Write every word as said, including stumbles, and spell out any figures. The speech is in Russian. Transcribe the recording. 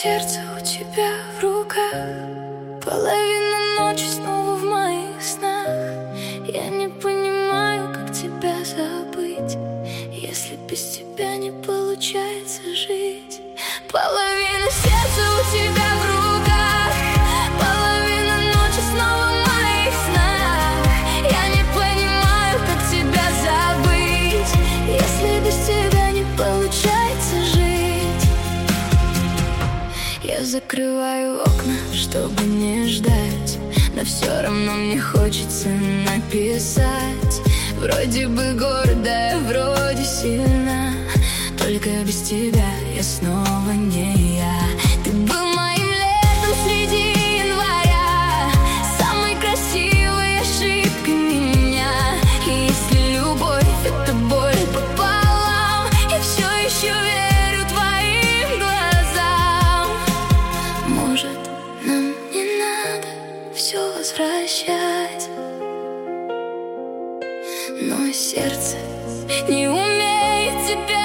сердце у тебя в руках, половина ночи снова в моих снах. Я не понимаю, как тебя забыть, если без тебя не получается жить. Половина сердца у тебя в руках, половина ночи снова в моих снах. Я не понимаю, как тебя забыть, если без тебя не получается жить. Я закрываю окна, чтобы не ждать, но все равно мне хочется написать. Вроде бы гордая, вроде сильна, только без тебя я снова не я. Ты был моим летом среди января, самой красивой ошибкой меня. И если любовь — это боль пополам, я все еще верю твоим глазам. Может, нам не надо все возвращать, но сердце не умеет тебя